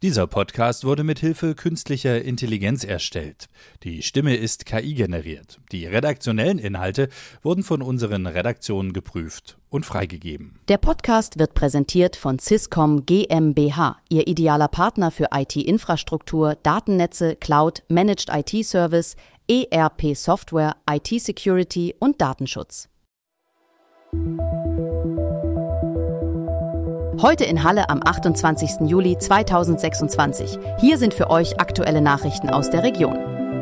Dieser Podcast wurde mit Hilfe künstlicher Intelligenz erstellt. Die Stimme ist KI-generiert. Die redaktionellen Inhalte wurden von unseren Redaktionen geprüft und freigegeben. Der Podcast wird präsentiert von Syscom GmbH, Ihr idealer Partner für IT-Infrastruktur, Datennetze, Cloud, Managed IT-Service, ERP-Software, IT-Security und Datenschutz. Heute in Halle am 28. Juli 2026. Hier sind für euch aktuelle Nachrichten aus der Region.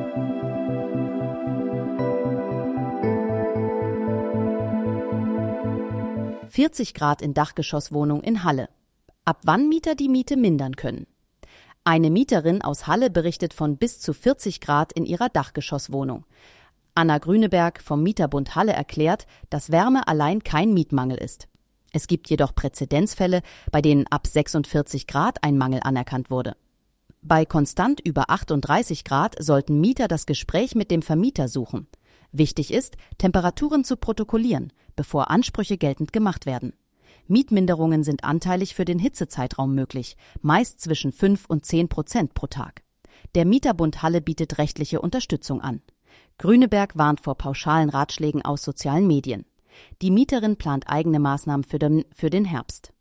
–40 Grad in Dachgeschosswohnung in Halle. Ab wann Mieter die Miete mindern können? Eine Mieterin aus Halle berichtet von bis zu 40 Grad in ihrer Dachgeschosswohnung. Anna Grüneberg vom Mieterbund Halle erklärt, dass Wärme allein kein Mietmangel ist. Es gibt jedoch Präzedenzfälle, bei denen ab 46 Grad ein Mangel anerkannt wurde. Bei konstant über 38 Grad sollten Mieter das Gespräch mit dem Vermieter suchen. Wichtig ist, Temperaturen zu protokollieren, bevor Ansprüche geltend gemacht werden. Mietminderungen sind anteilig für den Hitzezeitraum möglich, meist zwischen 5 und 10% pro Tag. Der Mieterbund Halle bietet rechtliche Unterstützung an. Grüneberg warnt vor pauschalen Ratschlägen aus sozialen Medien. Die Mieterin plant eigene Maßnahmen für den Herbst.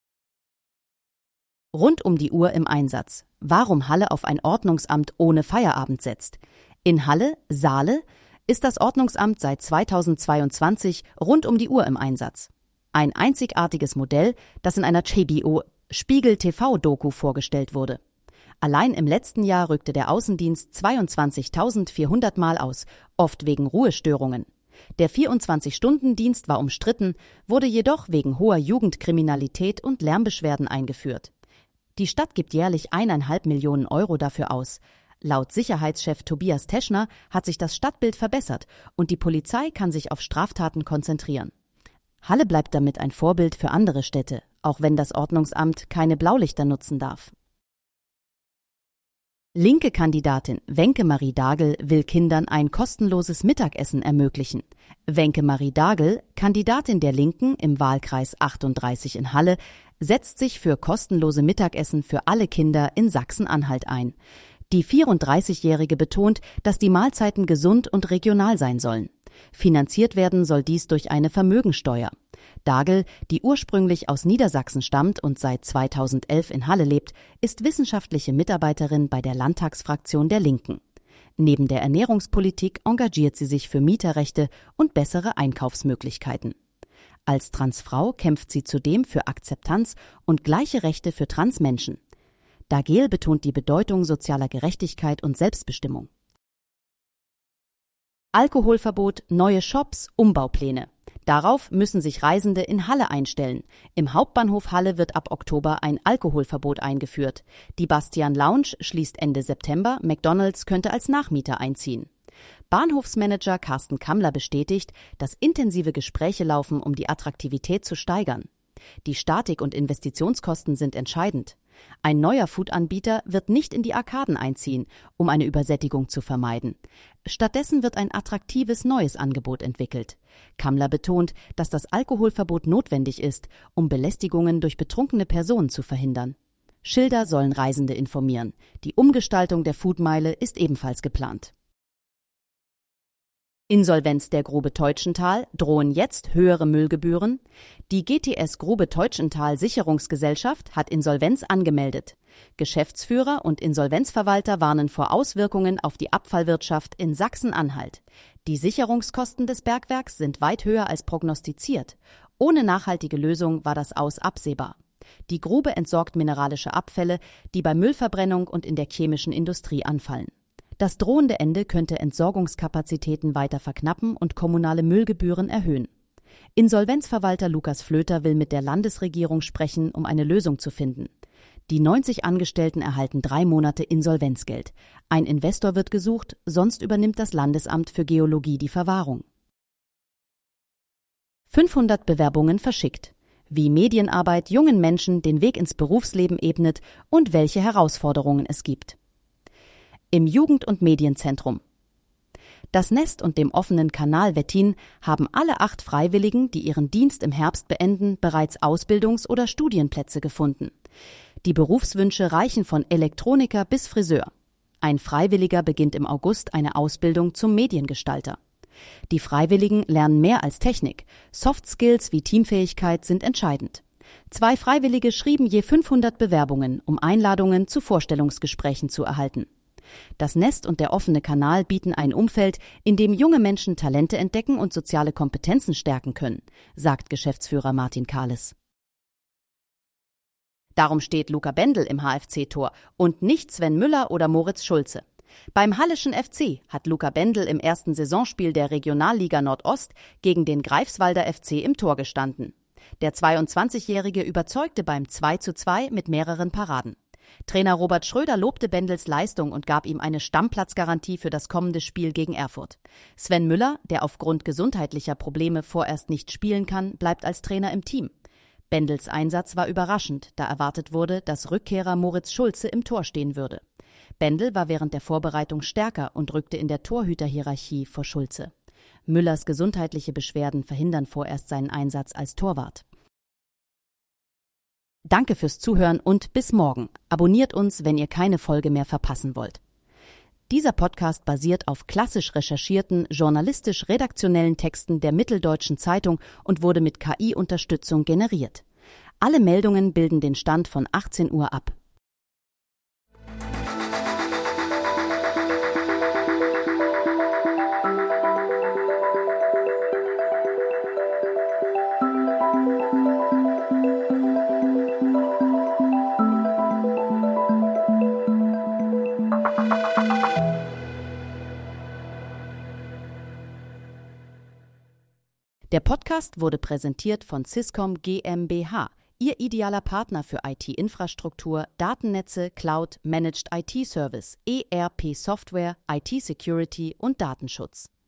Rund um die Uhr im Einsatz. Warum Halle auf ein Ordnungsamt ohne Feierabend setzt? In Halle, Saale, ist das Ordnungsamt seit 2022 rund um die Uhr im Einsatz. Ein einzigartiges Modell, das in einer HBO Spiegel TV-Doku vorgestellt wurde. Allein im letzten Jahr rückte der Außendienst 22.400 Mal aus, oft wegen Ruhestörungen. Der 24-Stunden-Dienst war umstritten, wurde jedoch wegen hoher Jugendkriminalität und Lärmbeschwerden eingeführt. Die Stadt gibt jährlich 1,5 Millionen Euro dafür aus. Laut Sicherheitschef Tobias Teschner hat sich das Stadtbild verbessert und die Polizei kann sich auf Straftaten konzentrieren. Halle bleibt damit ein Vorbild für andere Städte, auch wenn das Ordnungsamt keine Blaulichter nutzen darf. Linke Kandidatin Wenke-Marie Dagel will Kindern ein kostenloses Mittagessen ermöglichen. Wenke-Marie Dagel, Kandidatin der Linken im Wahlkreis 38 in Halle, setzt sich für kostenlose Mittagessen für alle Kinder in Sachsen-Anhalt ein. Die 34-Jährige betont, dass die Mahlzeiten gesund und regional sein sollen. Finanziert werden soll dies durch eine Vermögensteuer. Dagel, die ursprünglich aus Niedersachsen stammt und seit 2011 in Halle lebt, ist wissenschaftliche Mitarbeiterin bei der Landtagsfraktion der Linken. Neben der Ernährungspolitik engagiert sie sich für Mieterrechte und bessere Einkaufsmöglichkeiten. Als Transfrau kämpft sie zudem für Akzeptanz und gleiche Rechte für Transmenschen. Dagel betont die Bedeutung sozialer Gerechtigkeit und Selbstbestimmung. Alkoholverbot, neue Shops, Umbaupläne. Darauf müssen sich Reisende in Halle einstellen. Im Hauptbahnhof Halle wird ab Oktober ein Alkoholverbot eingeführt. Die Bastian Lounge schließt Ende September, McDonald's könnte als Nachmieter einziehen. Bahnhofsmanager Carsten Kammler bestätigt, dass intensive Gespräche laufen, um die Attraktivität zu steigern. Die Statik- und Investitionskosten sind entscheidend. Ein neuer Food-Anbieter wird nicht in die Arkaden einziehen, um eine Übersättigung zu vermeiden. Stattdessen wird ein attraktives neues Angebot entwickelt. Kammler betont, dass das Alkoholverbot notwendig ist, um Belästigungen durch betrunkene Personen zu verhindern. Schilder sollen Reisende informieren. Die Umgestaltung der Foodmeile ist ebenfalls geplant. Insolvenz der Grube Teutschenthal, drohen jetzt höhere Müllgebühren? Die GTS Grube Teutschenthal Sicherungsgesellschaft hat Insolvenz angemeldet. Geschäftsführer und Insolvenzverwalter warnen vor Auswirkungen auf die Abfallwirtschaft in Sachsen-Anhalt. Die Sicherungskosten des Bergwerks sind weit höher als prognostiziert. Ohne nachhaltige Lösung war das Aus absehbar. Die Grube entsorgt mineralische Abfälle, die bei Müllverbrennung und in der chemischen Industrie anfallen. Das drohende Ende könnte Entsorgungskapazitäten weiter verknappen und kommunale Müllgebühren erhöhen. Insolvenzverwalter Lukas Flöter will mit der Landesregierung sprechen, um eine Lösung zu finden. Die 90 Angestellten erhalten 3 Monate Insolvenzgeld. Ein Investor wird gesucht, sonst übernimmt das Landesamt für Geologie die Verwahrung. 500 Bewerbungen verschickt. Wie Medienarbeit jungen Menschen den Weg ins Berufsleben ebnet und welche Herausforderungen es gibt. Im Jugend- und Medienzentrum. Das Nest und dem offenen Kanal Wettin haben alle 8 Freiwilligen, die ihren Dienst im Herbst beenden, bereits Ausbildungs- oder Studienplätze gefunden. Die Berufswünsche reichen von Elektroniker bis Friseur. Ein Freiwilliger beginnt im August eine Ausbildung zum Mediengestalter. Die Freiwilligen lernen mehr als Technik. Soft Skills wie Teamfähigkeit sind entscheidend. 2 Freiwillige schrieben je 500 Bewerbungen, um Einladungen zu Vorstellungsgesprächen zu erhalten. Das Nest und der offene Kanal bieten ein Umfeld, in dem junge Menschen Talente entdecken und soziale Kompetenzen stärken können, sagt Geschäftsführer Martin Kahles. Darum steht Luca Bendel im HFC-Tor und nicht Sven Müller oder Moritz Schulze. Beim Halleschen FC hat Luca Bendel im ersten Saisonspiel der Regionalliga Nordost gegen den Greifswalder FC im Tor gestanden. Der 22-Jährige überzeugte beim 2:2 mit mehreren Paraden. Trainer Robert Schröder lobte Bendels Leistung und gab ihm eine Stammplatzgarantie für das kommende Spiel gegen Erfurt. Sven Müller, der aufgrund gesundheitlicher Probleme vorerst nicht spielen kann, bleibt als Trainer im Team. Bendels Einsatz war überraschend, da erwartet wurde, dass Rückkehrer Moritz Schulze im Tor stehen würde. Bendel war während der Vorbereitung stärker und rückte in der Torhüterhierarchie vor Schulze. Müllers gesundheitliche Beschwerden verhindern vorerst seinen Einsatz als Torwart. Danke fürs Zuhören und bis morgen. Abonniert uns, wenn ihr keine Folge mehr verpassen wollt. Dieser Podcast basiert auf klassisch recherchierten, journalistisch-redaktionellen Texten der Mitteldeutschen Zeitung und wurde mit KI-Unterstützung generiert. Alle Meldungen bilden den Stand von 18 Uhr ab. Der Podcast wurde präsentiert von Syscom GmbH, Ihr idealer Partner für IT-Infrastruktur, Datennetze, Cloud, Managed IT-Service, ERP-Software, IT-Security und Datenschutz.